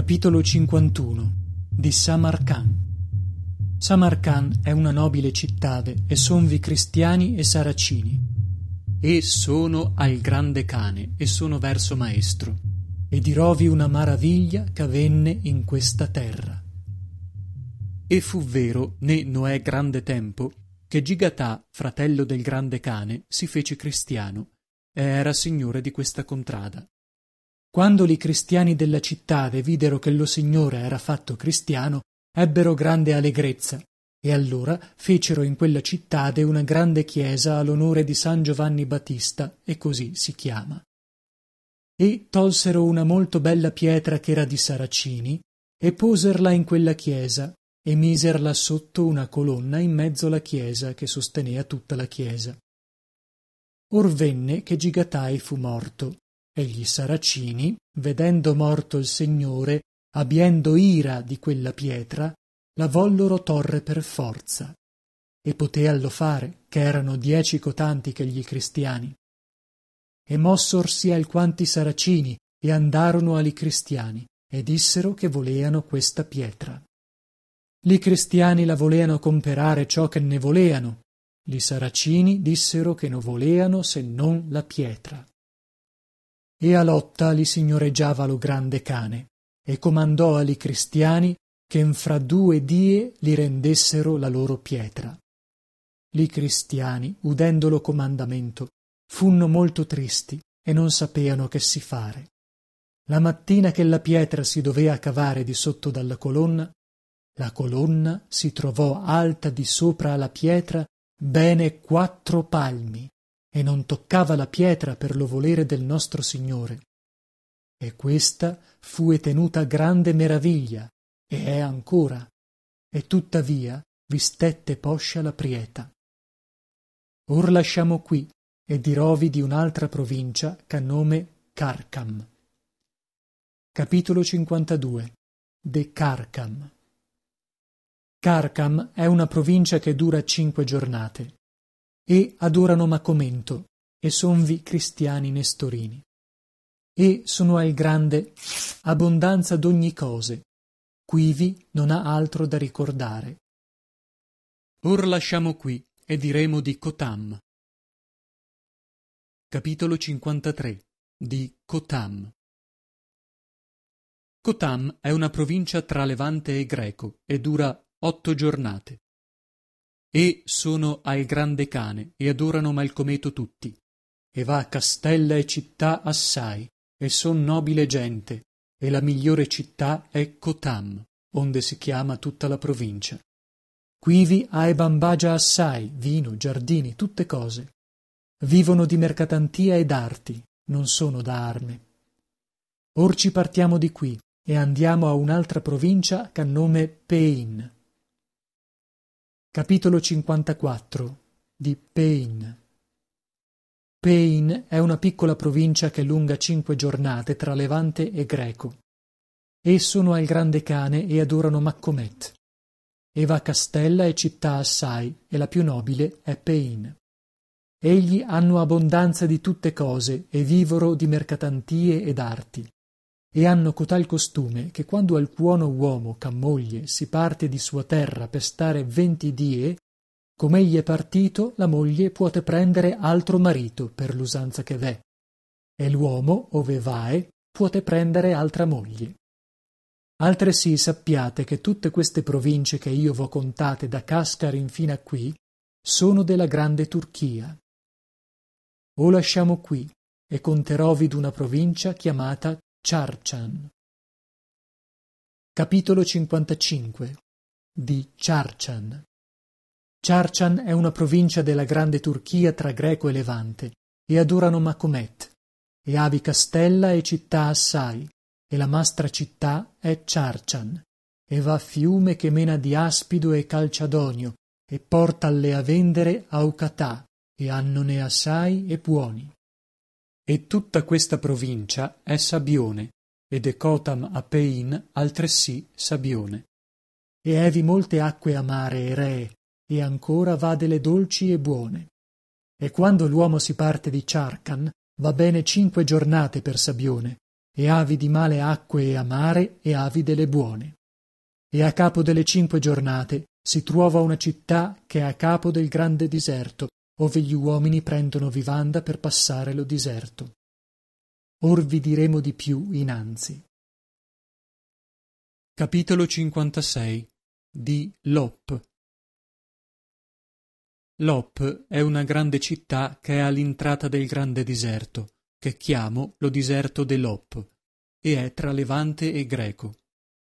Capitolo 51 di Samarcand. Samarcand è una nobile cittade e sonvi cristiani e saracini. E sono al grande cane e sono verso maestro. E dirovi una maraviglia ch'avvenne in questa terra. E fu vero, né Noè grande tempo, che Gigatà, fratello del grande cane, si fece cristiano, e era signore di questa contrada. Quando li cristiani della cittade videro che lo signore era fatto cristiano, ebbero grande allegrezza, e allora fecero in quella cittade una grande chiesa all'onore di San Giovanni Battista, e così si chiama. E tolsero una molto bella pietra ch'era di Saracini, e poserla in quella chiesa, e miserla sotto una colonna in mezzo alla chiesa che sostenea tutta la chiesa. Or venne che Gigatai fu morto, e gli Saracini, vedendo morto il Signore, abbiendo ira di quella pietra, la vollero torre per forza. E poteallo fare, che erano 10 cotanti che gli cristiani. E mossorsi alquanti Saracini, e andarono ali cristiani, e dissero che voleano questa pietra. Li cristiani la voleano comperare ciò che ne voleano, li Saracini dissero che non voleano se non la pietra. E a lotta li signoreggiava lo grande cane, e comandò ali cristiani che in fra 2 die li rendessero la loro pietra. Li cristiani, udendo lo comandamento, funno molto tristi e non sapeano che si fare. La mattina che la pietra si dovea cavare di sotto dalla colonna, la colonna si trovò alta di sopra alla pietra bene 4 palmi, e non toccava la pietra per lo volere del nostro Signore. E questa fue tenuta grande meraviglia, e è ancora, e tuttavia vi stette poscia la prieta. Or lasciamo qui, e dirovi di un'altra provincia ch'ha nome Carcam. Capitolo 52 de Carcam. Carcam è una provincia che dura 5 giornate. E adorano Macomento, e sonvi cristiani nestorini. E sono al grande abbondanza d'ogni cose, quivi non ha altro da ricordare. Or lasciamo qui, e diremo di Cotam. Capitolo 53 di Cotam. Cotam è una provincia tra Levante e Greco, e dura 8 giornate. E sono al grande cane, e adorano Malcometo tutti, e va a castella e città assai, e son nobile gente, e la migliore città è Cotam, onde si chiama tutta la provincia. Quivi ha e bambagia assai, vino, giardini, tutte cose. Vivono di mercatantia e d'arti, non sono da arme. Or ci partiamo di qui, e andiamo a un'altra provincia ch'ha nome Pein. Capitolo 54 di Pein. Pein è una piccola provincia che è lunga 5 giornate tra Levante e Greco. E sono al grande cane e adorano Maccomet. E va castella e città assai, e la più nobile è Pein. Egli hanno abbondanza di tutte cose, e vivoro di mercatantie ed arti. E hanno cotal costume che quando alcuno uomo c'ha moglie si parte di sua terra per stare 20 die, come egli è partito, la moglie puote prendere altro marito per l'usanza che v'è, e l'uomo, ove vae, puote prendere altra moglie. Altresì sappiate che tutte queste province che io v'ho contate da Cascar infino a qui sono della grande Turchia. O lasciamo qui e conterovi d'una provincia chiamata Charchan. Capitolo 55 di Charchan. Charchan è una provincia della grande Turchia tra Greco e Levante, e adorano Macomet, e avi castella e città assai, e la mastra città è Charchan, e va fiume che mena di aspido e calciadonio, e portalle a vendere a Ucatà, e hannone assai e buoni. E tutta questa provincia è Sabione, e de Cotam a Pein altresì Sabione. E evi molte acque amare e ree, e ancora va delle dolci e buone. E quando l'uomo si parte di Charcan, va bene 5 giornate per Sabione, e avi di male acque e amare e avi delle buone. E a capo delle 5 giornate si truova una città che è a capo del grande diserto, ove gli uomini prendono vivanda per passare lo diserto. Or vi diremo di più innanzi. Capitolo 56 di Lop. Lop è una grande città che è all'intrata del grande diserto, che chiamo lo diserto de Lop, e è tra Levante e Greco.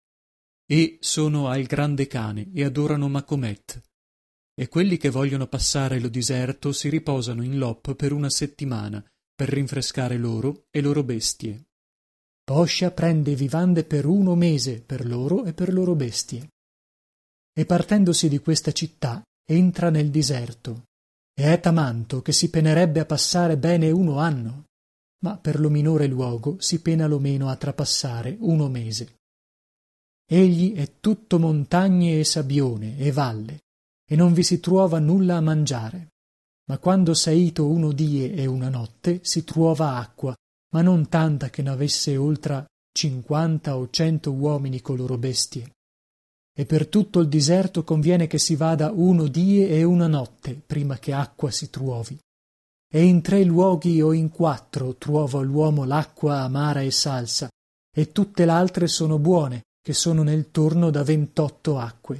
E sono al grande cane e adorano Macomet. E quelli che vogliono passare lo diserto si riposano in Lop per 1 settimana, per rinfrescare loro e loro bestie. Poscia prende vivande per 1 mese per loro e per loro bestie. E partendosi di questa città entra nel diserto, e è tamanto che si penerebbe a passare bene 1 anno, ma per lo minore luogo si pena lo meno a trapassare 1 mese. Egli è tutto montagne e sabbione e valle, e non vi si truova nulla a mangiare, ma quando s'è ito 1 die e 1 notte si truova acqua, ma non tanta che n'avesse oltre 50 o 100 uomini co loro bestie. E per tutto il diserto conviene che si vada 1 die e 1 notte prima che acqua si truovi. E in 3 luoghi o in 4 truova l'uomo l'acqua amara e salsa, e tutte l'altre sono buone, che sono nel torno da 28 acque.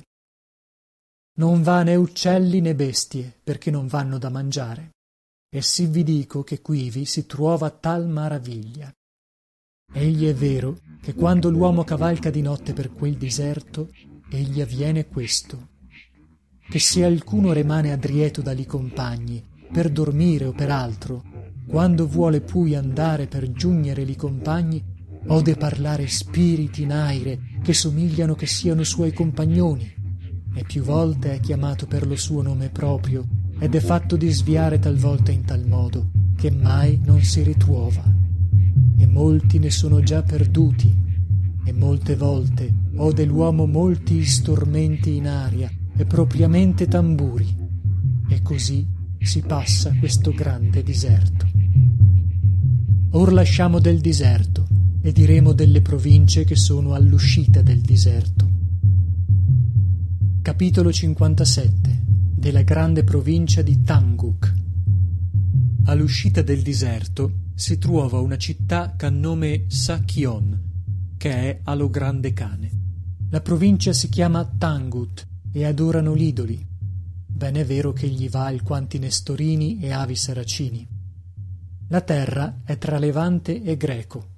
Non va né uccelli né bestie, perché non vanno da mangiare. E sì vi dico che quivi si truova tal maraviglia. Egli è vero che quando l'uomo cavalca di notte per quel diserto, egli avviene questo: che se alcuno rimane adrieto dagli compagni, per dormire o per altro, quando vuole pui andare per giugnere li compagni, ode parlare spiriti in aire che somigliano che siano suoi compagnoni, e più volte è chiamato per lo suo nome proprio ed è fatto di sviare talvolta in tal modo che mai non si ritruova, e molti ne sono già perduti, e molte volte ode l'uomo molti stormenti in aria e propriamente tamburi, e così si passa questo grande diserto. Or lasciamo del diserto e diremo delle province che sono all'uscita del diserto. Capitolo 57 della grande provincia di Tangut. All'uscita del diserto si trova una città che ha nome Sachion, che è allo grande cane. La provincia si chiama Tangut e adorano l'idoli. Ben è vero che gli va alquanti nestorini e avi saracini. La terra è tra Levante e Greco.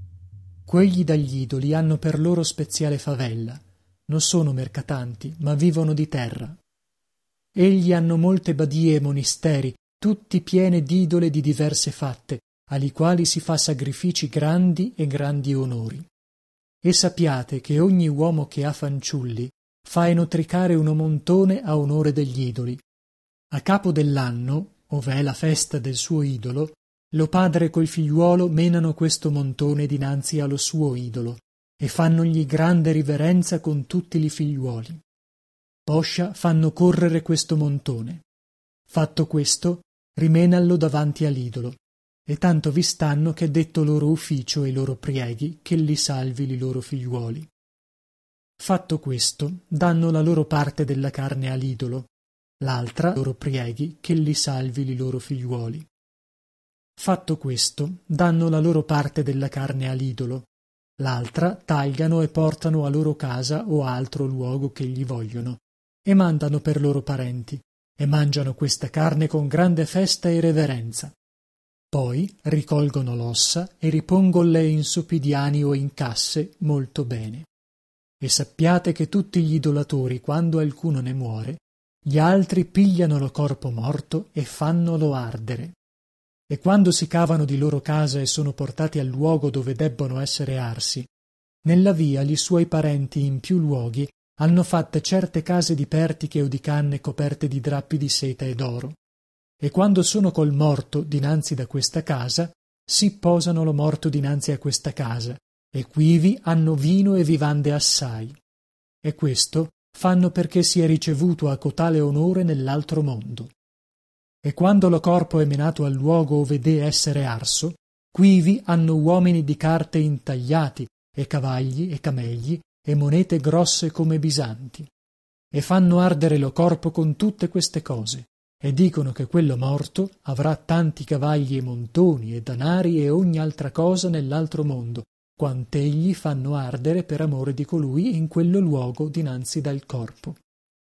Quegli dagli idoli hanno per loro speziale favella, non sono mercatanti, ma vivono di terra. Egli hanno molte badie e monisteri, tutti piene d'idole di diverse fatte, ali quali si fa sacrifici grandi e grandi onori. E sappiate che ogni uomo che ha fanciulli fa enotricare uno montone a onore degli idoli. A capo dell'anno, ove è la festa del suo idolo, lo padre col figliuolo menano questo montone dinanzi allo suo idolo e fannogli grande riverenza con tutti li figliuoli. Poscia fanno correre questo montone. Fatto questo, rimenallo davanti all'idolo, e tanto vi stanno che detto loro ufficio e loro prieghi che li salvi li loro figliuoli. Fatto questo, danno la loro parte della carne all'idolo, l'altra loro prieghi che li salvi li loro figliuoli. Fatto questo, danno la loro parte della carne all'idolo, l'altra tagliano e portano a loro casa o a altro luogo che gli vogliono, e mandano per loro parenti, e mangiano questa carne con grande festa e reverenza. Poi ricolgono l'ossa e ripongonle in sopidiani o in casse molto bene. E sappiate che tutti gli idolatori, quando alcuno ne muore, gli altri pigliano lo corpo morto e fannolo ardere. E quando si cavano di loro casa e sono portati al luogo dove debbono essere arsi, nella via gli suoi parenti in più luoghi hanno fatte certe case di pertiche o di canne coperte di drappi di seta e d'oro, e quando sono col morto dinanzi da questa casa, si posano lo morto dinanzi a questa casa, e quivi hanno vino e vivande assai. E questo fanno perché sia ricevuto a cotale onore nell'altro mondo. E quando lo corpo è menato al luogo ove dee essere arso, quivi hanno uomini di carte intagliati, e cavalli e camegli, e monete grosse come bisanti, e fanno ardere lo corpo con tutte queste cose, e dicono che quello morto avrà tanti cavalli e montoni e danari e ogni altra cosa nell'altro mondo, quant'egli fanno ardere per amore di colui in quello luogo dinanzi dal corpo.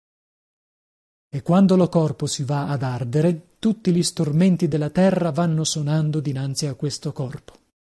E quando lo corpo si va ad ardere, tutti gli stormenti della terra vanno sonando dinanzi a questo corpo.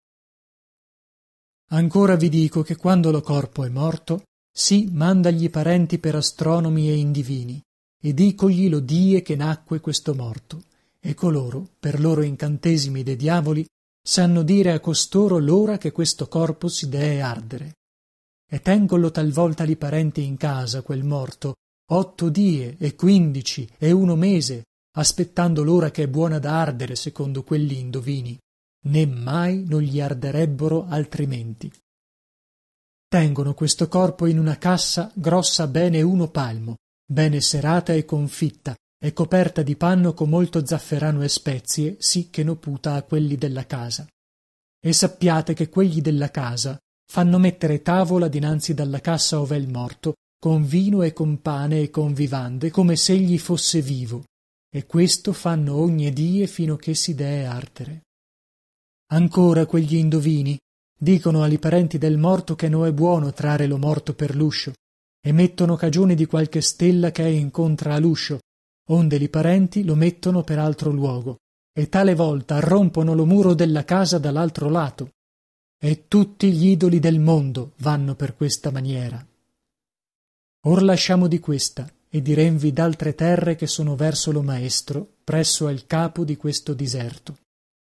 Ancora vi dico che quando lo corpo è morto, si manda gli parenti per astronomi e indivini, e dicogli lo die che nacque questo morto, e coloro, per loro incantesimi de diavoli, sanno dire a costoro l'ora che questo corpo si dee ardere. E tengonlo talvolta li parenti in casa, quel morto, 8 die e 15 e 1 mese, aspettando l'ora che è buona da ardere secondo quelli indovini, né mai non gli arderebbero altrimenti. Tengono questo corpo in una cassa grossa bene 1 palmo, bene serata e confitta, e coperta di panno con molto zafferano e spezie, sì che no puta a quelli della casa. E sappiate che quelli della casa fanno mettere tavola dinanzi dalla cassa ove è il morto, con vino e con pane e con vivande, come s'egli fosse vivo, e questo fanno ogni die fino che si dee ardere. Ancora quegli indovini dicono ali parenti del morto che no è buono trare lo morto per l'uscio, e mettono cagione di qualche stella che è incontra all'uscio, onde li parenti lo mettono per altro luogo, e tale volta rompono lo muro della casa dall'altro lato, e tutti gli idoli del mondo vanno per questa maniera. Or lasciamo di questa e diremvi d'altre terre che sono verso lo maestro, presso al capo di questo diserto.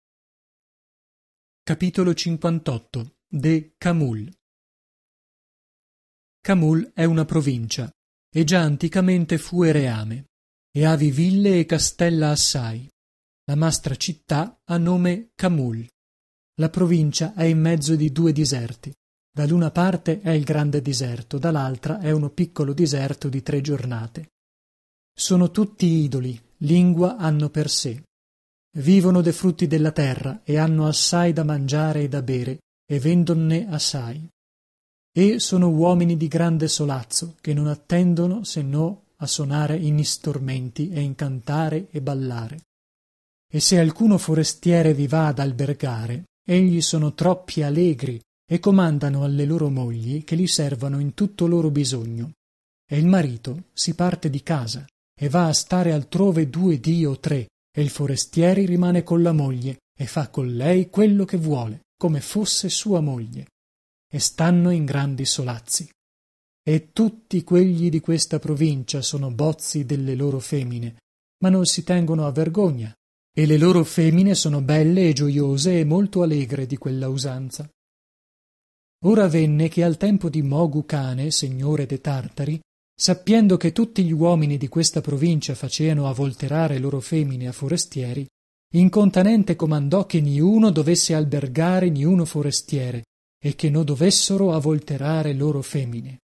Capitolo 58 de Camul. Camul è una provincia, e già anticamente fu ereame, e havi ville e castella assai. La mastra città ha nome Camul. La provincia è in mezzo di 2 diserti. Da l'una parte è il grande diserto, dall'altra è uno piccolo diserto di 3 giornate. Sono tutti idoli, lingua hanno per sé. Vivono de frutti della terra e hanno assai da mangiare e da bere, e vendonne assai. E sono uomini di grande solazzo, che non attendono se no a sonare in istormenti e in cantare e ballare. E se alcuno forestiere vi va ad albergare, egli sono troppi allegri, e comandano alle loro mogli che li servano in tutto loro bisogno, e il marito si parte di casa e va a stare altrove 2 dì o 3, e il forestiere rimane con la moglie e fa con lei quello che vuole, come fosse sua moglie, e stanno in grandi solazzi. E tutti quelli di questa provincia sono bozzi delle loro femine, ma non si tengono a vergogna, e le loro femine sono belle e gioiose e molto allegre di quella usanza. Ora avvenne che al tempo di Mogu Cane, signore de Tartari, sappiendo che tutti gli uomini di questa provincia faceano avvolterare loro femine a forestieri, incontanente comandò che niuno dovesse albergare niuno forestiere, e che no dovessero avvolterare loro femine.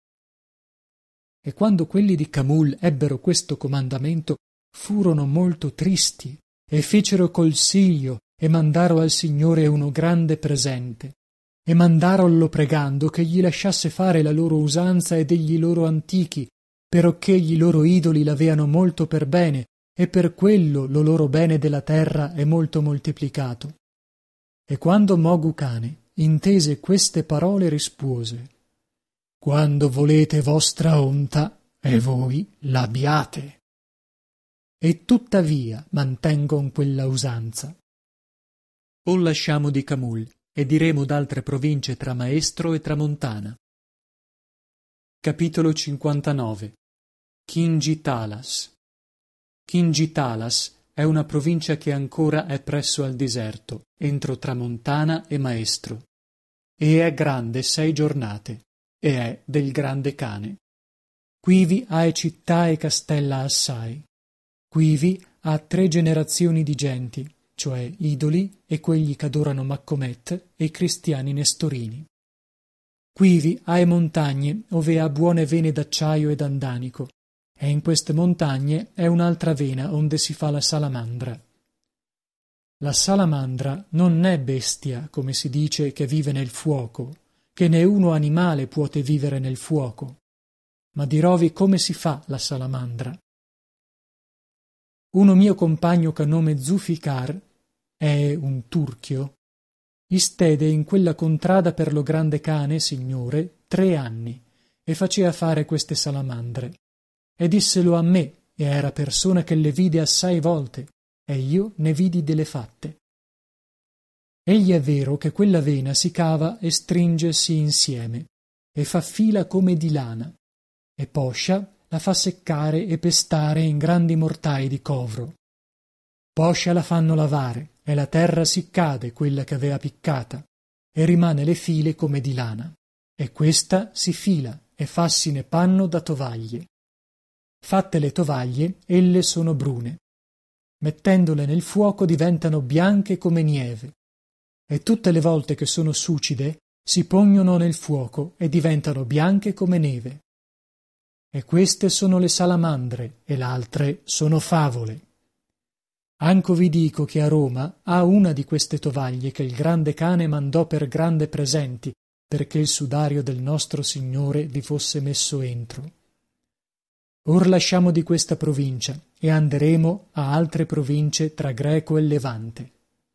E quando quelli di Camul ebbero questo comandamento, furono molto tristi, e fecero consiglio, e mandaro al Signore uno grande presente, e mandarollo pregando che gli lasciasse fare la loro usanza e degli loro antichi, perocché gli loro idoli l'aveano molto per bene, e per quello lo loro bene della terra è molto moltiplicato. E quando Mogu Cane intese queste parole rispose: quando volete vostra onta, e voi l'abbiate. E tuttavia mantengon quella usanza. O lasciamo di Camul e diremo d'altre province tra Maestro e Tramontana. Capitolo 59 Kingitalas. Kingitalas è una provincia che ancora è presso al diserto, entro Tramontana e Maestro, e è grande 6 giornate, e è del grande cane. Quivi ha città e castella assai. Quivi ha 3 generazioni di genti, cioè idoli e quelli che adorano Maccomet e i cristiani nestorini. Quivi ha montagne ove ha buone vene d'acciaio e d'andanico, e in queste montagne è un'altra vena onde si fa la salamandra. La salamandra non è bestia, come si dice, che vive nel fuoco, che né uno animale puote vivere nel fuoco, ma dirovi come si fa la salamandra. Uno mio compagno che nome Zuficar, è un turchio, istede in quella contrada per lo grande cane, signore, 3 anni, e facea fare queste salamandre, e disselo a me, e era persona che le vide assai volte, e io ne vidi delle fatte. Egli è vero che quella vena si cava e stringesi insieme, e fa fila come di lana, e poscia la fa seccare e pestare in grandi mortai di covro. Poscia la fanno lavare, e la terra si cade quella che avea piccata, e rimane le file come di lana, e questa si fila e fassine panno da tovaglie. Fatte le tovaglie, elle sono brune. Mettendole nel fuoco diventano bianche come nieve, e tutte le volte che sono sucide si pognono nel fuoco e diventano bianche come neve. E queste sono le salamandre, e l'altre sono favole. Anco vi dico che a Roma ha una di queste tovaglie che il grande cane mandò per grande presenti, perché il sudario del nostro Signore vi fosse messo entro. Or lasciamo di questa provincia e anderemo a altre province tra Greco e Levante.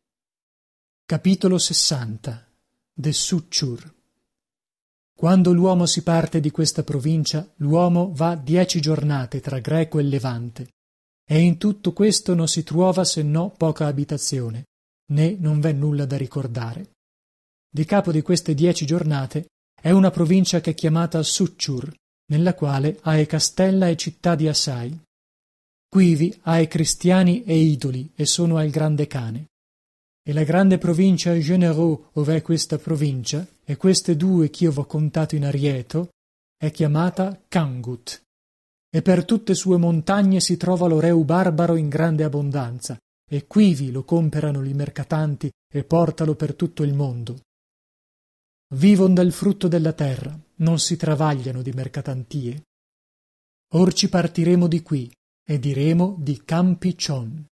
Capitolo 60. De Succiur. Quando l'uomo si parte di questa provincia, l'uomo va 10 giornate tra Greco e Levante, e in tutto questo non si truova se no poca abitazione, né non v'è nulla da ricordare. Di capo di queste 10 giornate è una provincia che è chiamata Succiur, nella quale ha e castella e città di assai. Quivi ha e cristiani e idoli, e sono al grande cane. E la grande provincia Generaux, ove è questa provincia, e queste 2 ch'io v'ho contato in Arieto, è chiamata Cangut. E per tutte sue montagne si trova l'oreu barbaro in grande abbondanza, e quivi lo comperano li mercatanti e portalo per tutto il mondo. Vivon dal frutto della terra, non si travagliano di mercatantie. Or ci partiremo di qui, e diremo di Campiccion.